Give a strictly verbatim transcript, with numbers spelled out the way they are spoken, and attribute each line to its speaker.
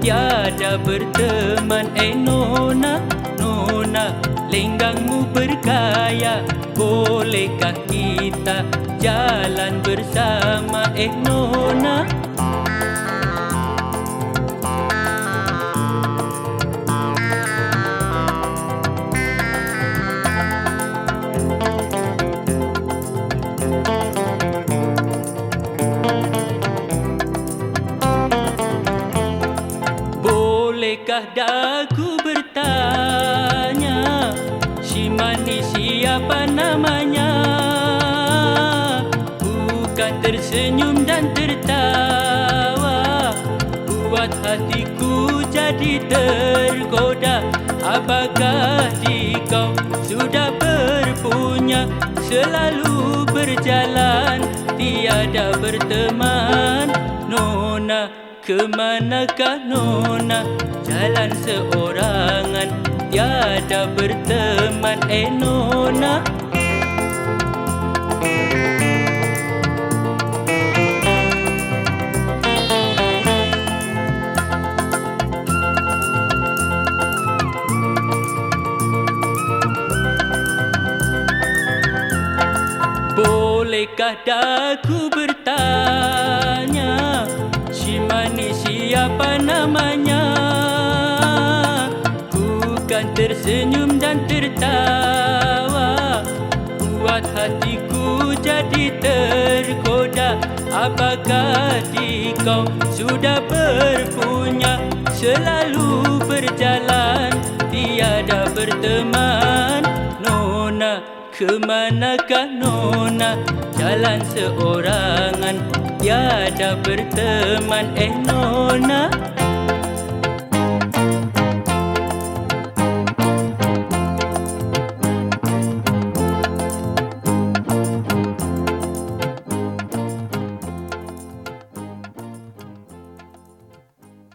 Speaker 1: tiada berteman. Eh Nona, Nona, lenggangmu bergaya, bolehkah kita jalan bersama? Eh Nona. Bolehkah daku bertanya, si manis siapa namanya? Bukan tersenyum dan tertawa, buat hatiku jadi tergoda. Apakah dikau sudah berpunya, selalu berjalan, tiada berteman? Nona, kemanakah Nona? Jalan seorangan, tiada berteman. Eh Nona. Bolehkah daku bertanya, si manis siapa namanya? Bukan tersenyum dan tertawa, buat hatiku jadi tergoda. Apakah dikau sudah berpunya, selalu berjalan, tiada berteman? Nona, kemanakah Nona? Jalan seorangan, tiada berteman. Eh Nona.